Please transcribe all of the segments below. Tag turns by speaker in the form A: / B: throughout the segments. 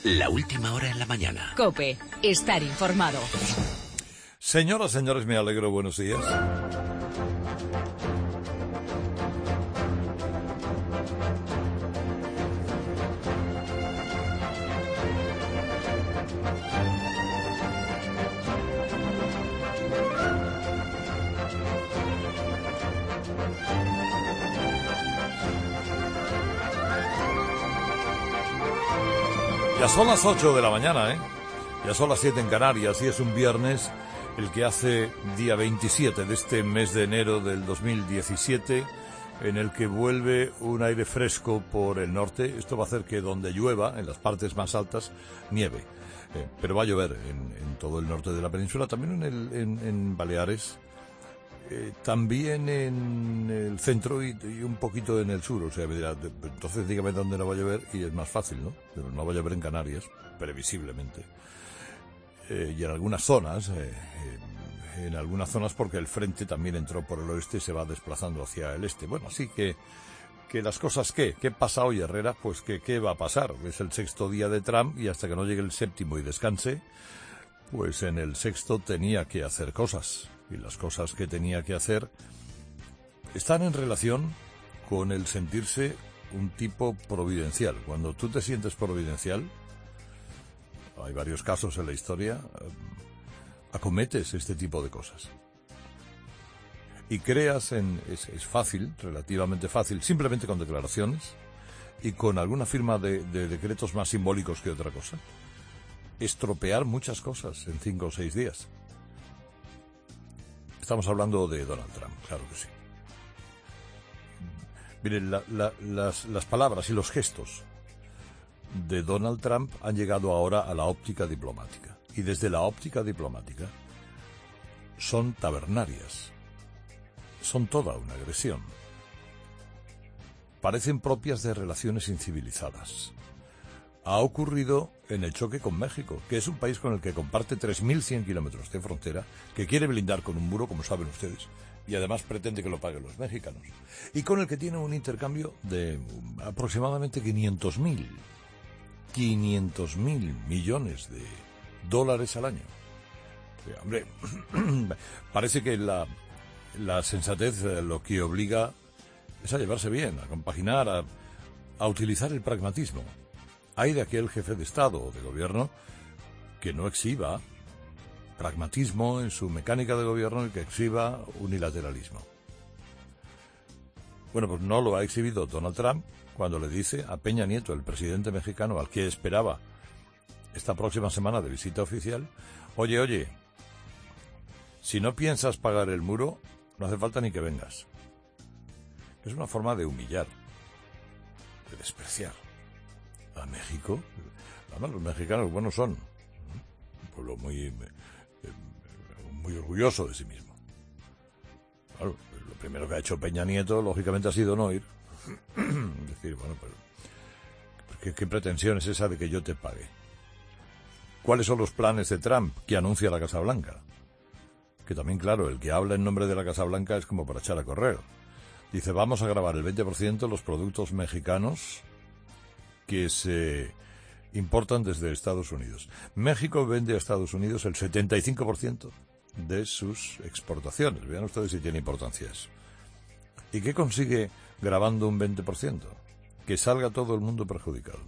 A: La última hora en la mañana.
B: COPE. Estar informado.
C: Señoras, señores, me alegro. Buenos días. Ya son las 8 de la mañana, ¿eh? Ya son las 7 en Canarias y es un viernes el que hace día 27 de este mes de enero del 2017, en el que vuelve un aire fresco por el norte. Esto va a hacer que donde llueva, en las partes más altas, nieve. Pero va a llover en todo el norte de la península, también en Baleares, también en el centro y un poquito en el sur. O sea, me dirá, entonces dígame dónde no va a llover y es más fácil, ¿no? Pero no va a llover en Canarias, previsiblemente. Y en algunas zonas, porque el frente también entró por el oeste y se va desplazando hacia el este. Bueno, así que las cosas, ¿qué pasa hoy, Herrera? Pues ¿qué va a pasar? Es el sexto día de Trump y hasta que no llegue el séptimo y descanse, pues en el sexto tenía que hacer cosas. Y las cosas que tenía que hacer están en relación con el sentirse un tipo providencial. Cuando tú te sientes providencial, hay varios casos en la historia, acometes este tipo de cosas. Y creas es fácil, relativamente fácil, simplemente con declaraciones y con alguna firma de decretos más simbólicos que otra cosa, estropear muchas cosas en 5 o 6 días. Estamos hablando de Donald Trump, claro que sí. Miren, las palabras y los gestos de Donald Trump han llegado ahora a la óptica diplomática. Y desde la óptica diplomática son tabernarias. Son toda una agresión. Parecen propias de relaciones incivilizadas. Ha ocurrido en el choque con México, que es un país con el que comparte 3.100 kilómetros de frontera, que quiere blindar con un muro, como saben ustedes, y además pretende que lo paguen los mexicanos, y con el que tiene un intercambio de aproximadamente 500.000 millones de dólares al año. Hombre, parece que la sensatez lo que obliga es a llevarse bien, a compaginar, a utilizar el pragmatismo. Hay de aquel jefe de Estado o de gobierno que no exhiba pragmatismo en su mecánica de gobierno y que exhiba unilateralismo. Bueno, pues no lo ha exhibido Donald Trump cuando le dice a Peña Nieto, el presidente mexicano, al que esperaba esta próxima semana de visita oficial, oye, si no piensas pagar el muro, no hace falta ni que vengas. Es una forma de humillar, de despreciar a México. Además, los mexicanos buenos son un pueblo muy orgulloso de sí mismo. Claro, lo primero que ha hecho Peña Nieto, lógicamente, ha sido no ir. Decir, bueno, pero ¿qué pretensión es esa de que yo te pague? ¿Cuáles son los planes de Trump que anuncia la Casa Blanca? Que también, claro, el que habla en nombre de la Casa Blanca es como para echar a correr. Dice, vamos a gravar el 20% los productos mexicanos que se importan desde Estados Unidos. México vende a Estados Unidos el 75% de sus exportaciones. Vean ustedes si tiene importancia eso. ¿Y qué consigue grabando un 20%? Que salga todo el mundo perjudicado.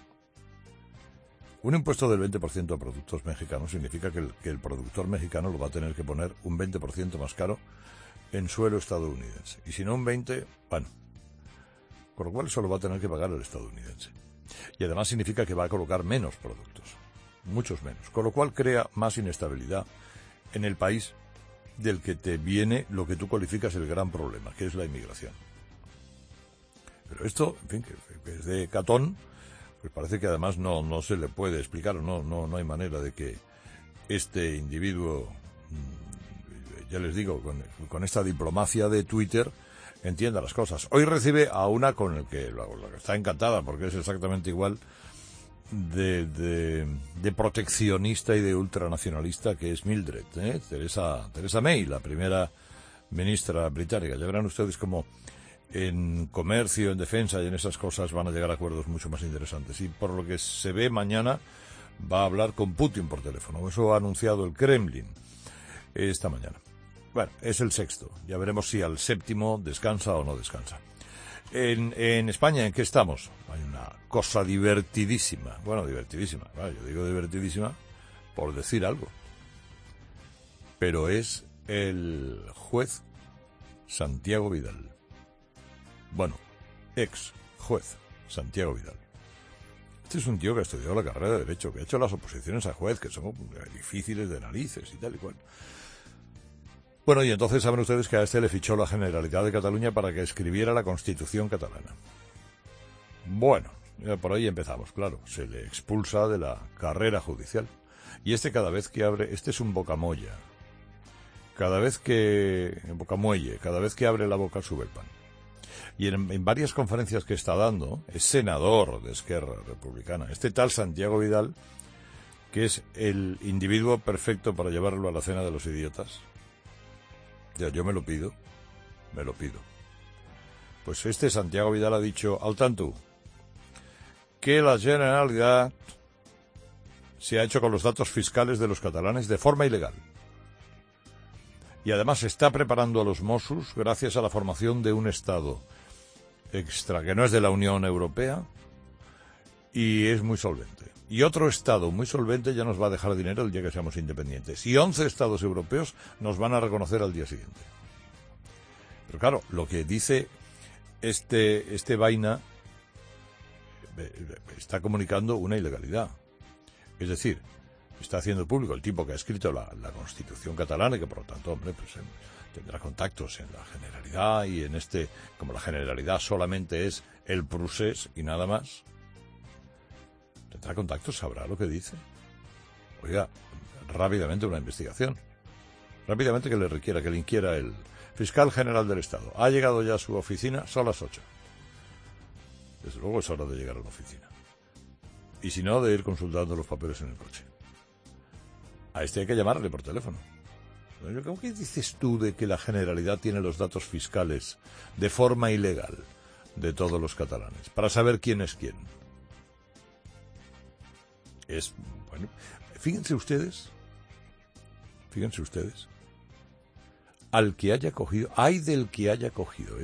C: Un impuesto del 20% a productos mexicanos significa que el productor mexicano lo va a tener que poner un 20% más caro en suelo estadounidense. Y si no un 20%, bueno, con lo cual eso lo va a tener que pagar el estadounidense. Y además significa que va a colocar menos productos, muchos menos, con lo cual crea más inestabilidad en el país del que te viene lo que tú cualificas el gran problema, que es la inmigración. Pero esto, en fin, que es de Catón, pues parece que además no se le puede explicar, no hay manera de que este individuo, ya les digo, con esta diplomacia de Twitter, entienda las cosas. Hoy recibe a una con el que está encantada, porque es exactamente igual de proteccionista y de ultranacionalista que es Mildred, Theresa May, la primera ministra británica. Ya verán ustedes cómo en comercio, en defensa y en esas cosas van a llegar a acuerdos mucho más interesantes. Y por lo que se ve, mañana va a hablar con Putin por teléfono. Eso ha anunciado el Kremlin esta mañana. Bueno, es el sexto. Ya veremos si al séptimo descansa o no descansa. En España, ¿en qué estamos? Hay una cosa divertidísima. Bueno, divertidísima. Vale, yo digo divertidísima por decir algo. Pero es el juez Santiago Vidal. Bueno, ex juez Santiago Vidal. Este es un tío que ha estudiado la carrera de Derecho, que ha hecho las oposiciones a juez, que son difíciles de narices y tal y cual. Bueno, y entonces saben ustedes que a este le fichó la Generalitat de Cataluña para que escribiera la Constitución catalana. Bueno, ya por ahí empezamos, claro. Se le expulsa de la carrera judicial. Y cada vez que abre, este es un bocamolla. Cada vez que abre la boca sube el pan. Y en varias conferencias que está dando, es senador de Esquerra Republicana. Este tal Santiago Vidal, que es el individuo perfecto para llevarlo a la cena de los idiotas. Ya, yo me lo pido. Pues este Santiago Vidal ha dicho, al tanto, que la Generalitat se ha hecho con los datos fiscales de los catalanes de forma ilegal. Y además está preparando a los Mossos gracias a la formación de un Estado extra, que no es de la Unión Europea, y es muy solvente. Y otro Estado muy solvente ya nos va a dejar dinero el día que seamos independientes. Y 11 Estados europeos nos van a reconocer al día siguiente. Pero claro, lo que dice este vaina está comunicando una ilegalidad. Es decir, está haciendo público el tipo que ha escrito la Constitución catalana y que por lo tanto, hombre, pues tendrá contactos en la Generalidad y como la Generalidad solamente es el procés y nada más, tendrá contactos, sabrá lo que dice. Oiga, rápidamente una investigación. Rápidamente que le inquiera el fiscal general del Estado. Ha llegado ya a su oficina, son las 8. Desde luego es hora de llegar a la oficina. Y si no, de ir consultando los papeles en el coche. A este hay que llamarle por teléfono. ¿Cómo que dices tú de que la Generalidad tiene los datos fiscales de forma ilegal de todos los catalanes? Para saber quién es quién. Bueno, fíjense ustedes, hay del que haya cogido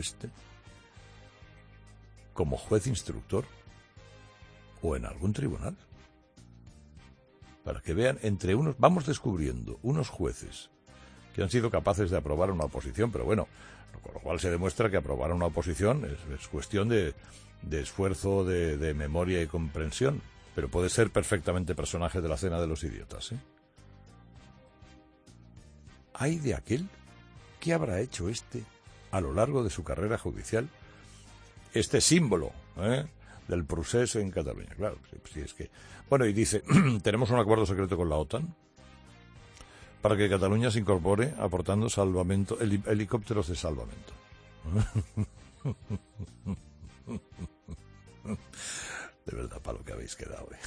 C: como juez instructor o en algún tribunal. Para que vean, vamos descubriendo unos jueces que han sido capaces de aprobar una oposición, pero bueno, con lo cual se demuestra que aprobar una oposición es cuestión de esfuerzo, de memoria y comprensión, pero puede ser perfectamente personaje de la cena de los idiotas, ¿eh? ¿Hay de aquel? ¿Qué habrá hecho a lo largo de su carrera judicial? Este símbolo, del procés en Cataluña, claro, sí, es que... Bueno, y dice, tenemos un acuerdo secreto con la OTAN para que Cataluña se incorpore aportando helicópteros de salvamento. De verdad, para lo que habéis quedado, ¿eh?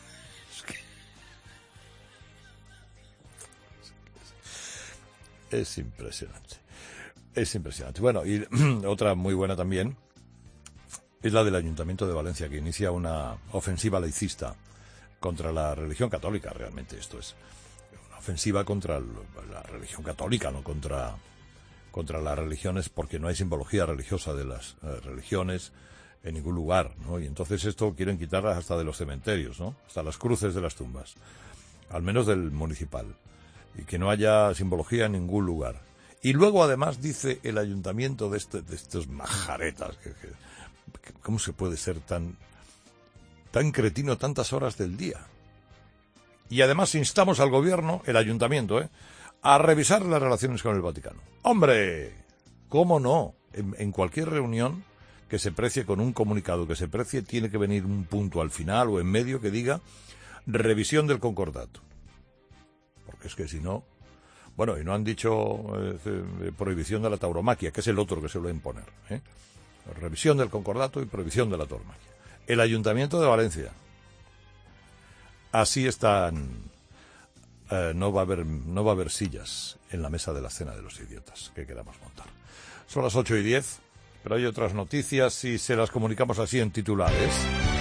C: Es impresionante. Es impresionante. Bueno, y otra muy buena también es la del Ayuntamiento de Valencia, que inicia una ofensiva laicista contra la religión católica. Realmente esto es una ofensiva contra la religión católica, no contra las religiones, porque no hay simbología religiosa de las religiones en ningún lugar, ¿no? Y entonces esto quieren quitarlas hasta de los cementerios, ¿no? Hasta las cruces de las tumbas, al menos del municipal, y que no haya simbología en ningún lugar. Y luego además dice el ayuntamiento de estos majaretas, ¿cómo se puede ser tan cretino tantas horas del día? Y además instamos al gobierno, el ayuntamiento, a revisar las relaciones con el Vaticano. ¡Hombre! ¿Cómo no? En cualquier reunión que se precie con un comunicado que se precie, tiene que venir un punto al final o en medio que diga revisión del concordato. Porque es que si no... Bueno, y no han dicho prohibición de la tauromaquia, que es el otro que se lo va a imponer, Revisión del concordato y prohibición de la tauromaquia. El Ayuntamiento de Valencia. Así están. No va a haber sillas en la mesa de la cena de los idiotas que queramos montar. Son las 8:10. Pero hay otras noticias y se las comunicamos así en titulares.